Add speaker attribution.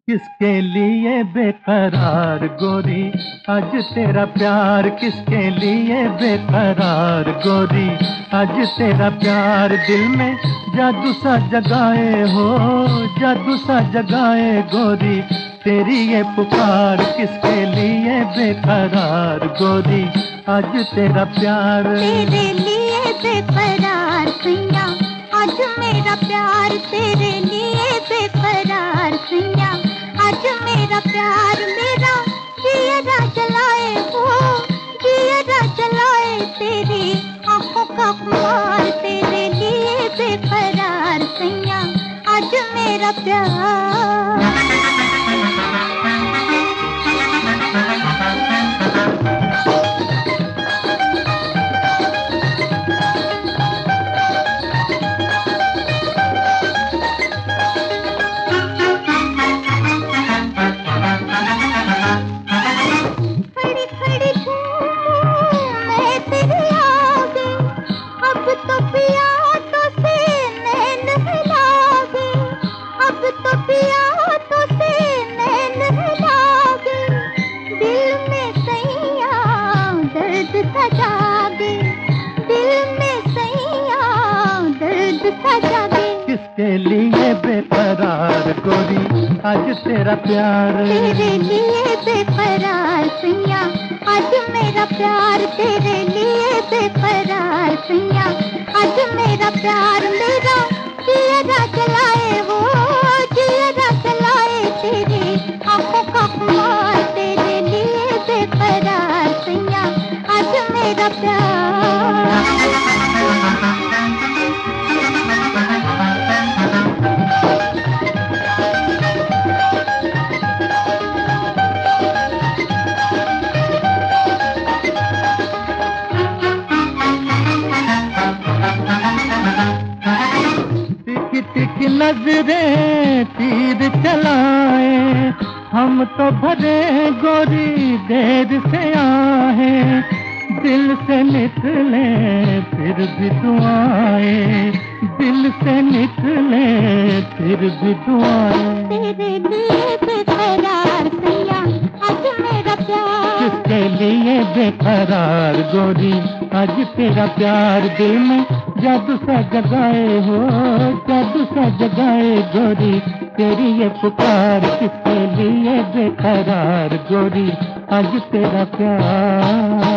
Speaker 1: किसके लिए बेकरार गोरी आज तेरा प्यार, किसके लिए बेकरार गोरी आज तेरा प्यार। दिल में जादू सा जगाए हो, जादू सा जगाए गोरी तेरी ये पुकार। किसके लिए बेकरार गोरी आज तेरा प्यार।
Speaker 2: तेरे लिए बेकरार सैया आज मेरा प्यार, तेरे लिए बेकरार सैया आज मेरा प्यार। मेरा जियरा जलाए हो, जियरा जलाए तेरी आंखों का खुमार। तेरे लिए बेकरार सैया आज मेरा प्यार।
Speaker 1: किसके लिए बेकरार गोरी आज तेरा प्यार।
Speaker 2: तेरे लिए बेकरार सैया आज मेरा प्यार, तेरे लिए बेकरार सैया आज मेरा प्यार। मेरा जियरा जलाए वो, जियरा जलाए तेरी आंखों का खुमार। तेरे लिए बेकरार सैया आज मेरा प्यार।
Speaker 1: तिख नजरें तीर चलाए, हम तो भरे गोरी देर से आए। दिल से निकले फिर भी दुआएं, दिल से निकले फिर भी दुआएं।
Speaker 2: तेरे लिए बेकरार सैया आज मेरा प्यार।
Speaker 1: किसके लिए बेकरार गोरी आज तेरा प्यार। दिल में जादू सा जगाए हो, जादू सा जगाए गोरी तेरी ये पुकार। किसके लिए बेकरार गोरी आज तेरा प्यार।